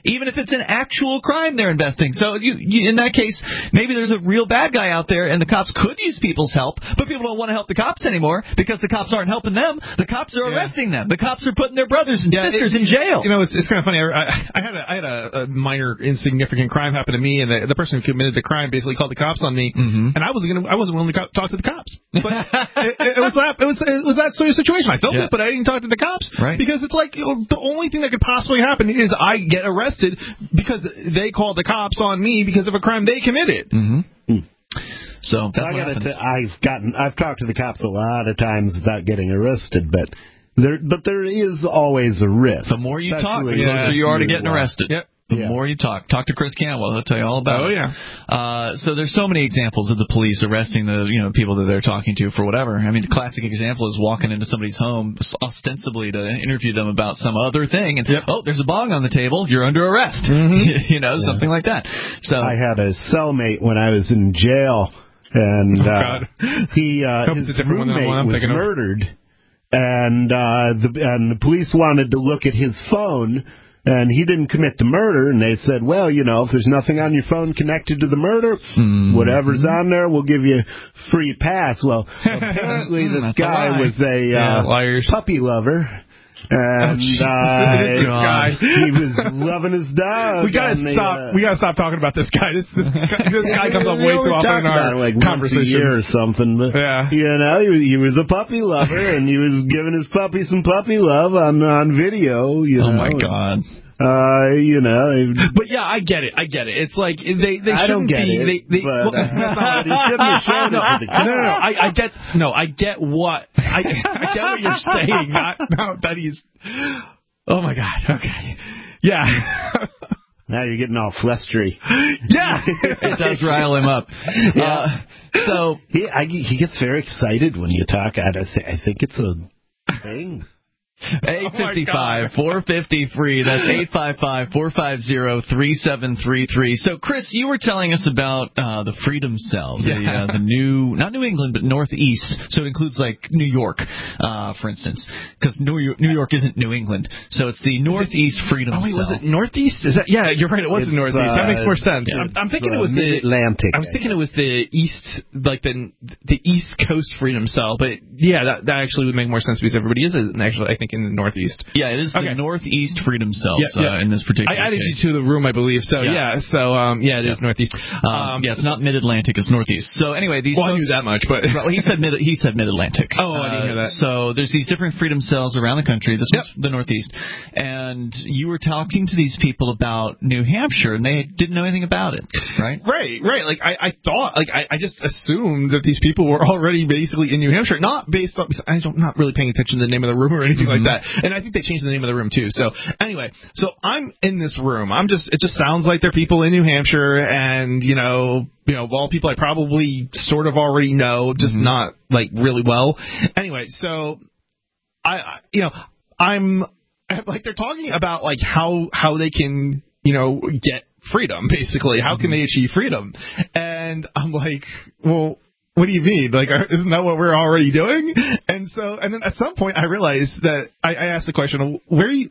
even if it's an actual crime they're investing. So you in that case, maybe there's a real bad guy out there, and the cops could use people's help, but people don't want to help the cops anymore because the cops aren't helping them. The cops are arresting them. The cops are putting their brothers and sisters in jail. It's kind of funny. I had a minor insignificant crime happen to me, and the person who committed the crime basically called the cops on me, and I wasn't willing to talk to the cops. But it was that sort of situation. I filmed it, but I didn't talk to the cops because it's like the only thing that could possibly happen is I get arrested because they called the cops on me because of a crime they committed. So that's what happens. I've talked to the cops a lot of times without getting arrested, but there is always a risk. The more you talk, the closer you are to getting arrested. Yep. The more you talk to Chris Cantwell, he'll tell you all about it. So there's so many examples of the police arresting the people that they're talking to for whatever. I mean, the classic example is walking into somebody's home ostensibly to interview them about some other thing, and there's a bong on the table, you're under arrest. Something like that. So I had a cellmate when I was in jail, and his roommate was murdered, and the police wanted to look at his phone. And he didn't commit the murder, and they said, well, if there's nothing on your phone connected to the murder, whatever's on there, we'll give you free pass. Well, apparently this guy was a puppy lover. And he was loving his dog. We gotta stop talking about this guy. This guy comes up way too often in our conversations. Once a year or something. But, he was a puppy lover, and he was giving his puppy some puppy love on video. Oh my God. But I get it. It's like they I don't get it. He shouldn't have shown it to the kids. I get what you're saying. Not that he's. Oh my God. Okay. Yeah. Now you're getting all flustery. Yeah, it does rile him up. So he gets very excited when you talk. I think it's a thing. 855-450-FREE. That's 855-450-3733. So, Chris, you were telling us about the Freedom Cells, the new, not New England, but Northeast. So it includes like New York, for instance, because New York isn't New England. So it's the Northeast Freedom Cell. Was it Northeast? Is that? Yeah, you're right. It was the Northeast. That makes more sense. I'm thinking it was the Atlantic. I was thinking it was the East, like the East Coast Freedom Cell. But yeah, that actually would make more sense because everybody is actually, I think, in the Northeast. Yeah, it is the Northeast Freedom Cells in this particular I added you to the room, I believe. So, it is Northeast. It's not Mid-Atlantic, it's Northeast. So, anyway, these folks... I knew that much, but... Well, he said Mid-Atlantic. Oh, I didn't hear that. So, there's these different Freedom Cells around the country. This was the Northeast. And you were talking to these people about New Hampshire, and they didn't know anything about it, right? Right. Like, I thought, like, I just assumed that these people were already basically in New Hampshire, not based on... I'm not really paying attention to the name of the room or anything like that. And I think they changed the name of the room too. So anyway, I'm in this room. It just sounds like they're people in New Hampshire, and all people I probably sort of already know, just not like really well. Anyway, so I'm like, they're talking about like how they can get freedom, basically. How can they achieve freedom? And I'm like, well, what do you mean? Like, isn't that what we're already doing? And then at some point I realized that I asked the question, where are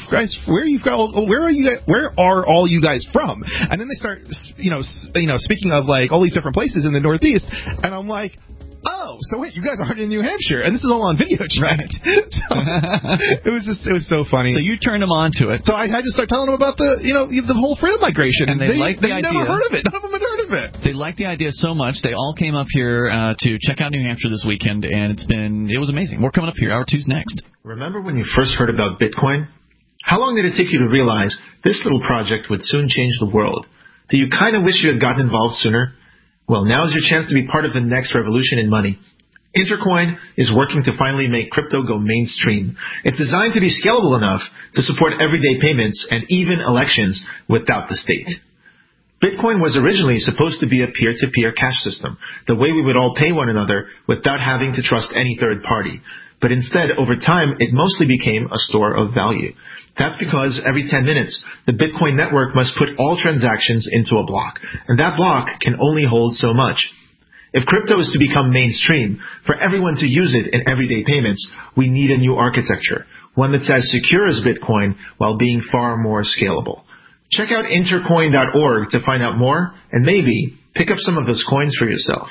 all you guys from? And then they start, speaking of like all these different places in the Northeast, and I'm like, oh, so wait, you guys aren't in New Hampshire, and this is all on video chat. Right. So it was so funny. So you turned them on to it. So I had to start telling them about the whole freedom migration, and they liked the idea. Never heard of it. None of them had heard of it. They liked the idea so much they all came up here to check out New Hampshire this weekend, and it was amazing. We're coming up here. Hour 2's next. Remember when you first heard about Bitcoin? How long did it take you to realize this little project would soon change the world? Do you kind of wish you had gotten involved sooner? Well, now is your chance to be part of the next revolution in money. Intercoin is working to finally make crypto go mainstream. It's designed to be scalable enough to support everyday payments and even elections without the state. Bitcoin was originally supposed to be a peer-to-peer cash system, the way we would all pay one another without having to trust any third party. But instead, over time, it mostly became a store of value. That's because every 10 minutes, the Bitcoin network must put all transactions into a block, and that block can only hold so much. If crypto is to become mainstream, for everyone to use it in everyday payments, we need a new architecture, one that's as secure as Bitcoin while being far more scalable. Check out intercoin.org to find out more and maybe pick up some of those coins for yourself.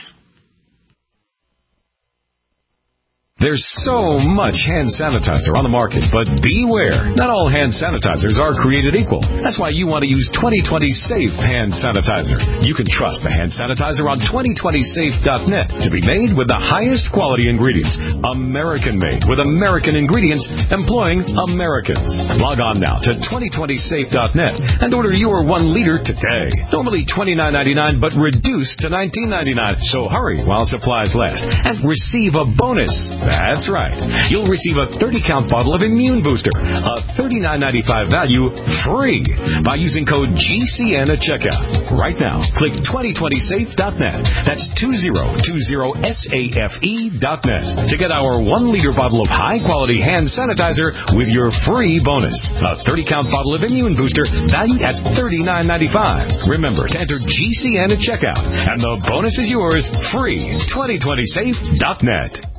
There's so much hand sanitizer on the market, but beware. Not all hand sanitizers are created equal. That's why you want to use 2020 Safe Hand Sanitizer. You can trust the hand sanitizer on 2020safe.net to be made with the highest quality ingredients. American-made with American ingredients employing Americans. Log on now to 2020safe.net and order your 1 liter today. Normally $29.99, but reduced to $19.99. So hurry while supplies last and receive a bonus. That's right. You'll receive a 30-count bottle of Immune Booster, a $39.95 value, free by using code GCN at checkout. Right now, click 2020safe.net. That's 2020safe.net to get our 1 liter bottle of high-quality hand sanitizer with your free bonus. A 30-count bottle of Immune Booster valued at $39.95. Remember to enter GCN at checkout, and the bonus is yours free. 2020safe.net.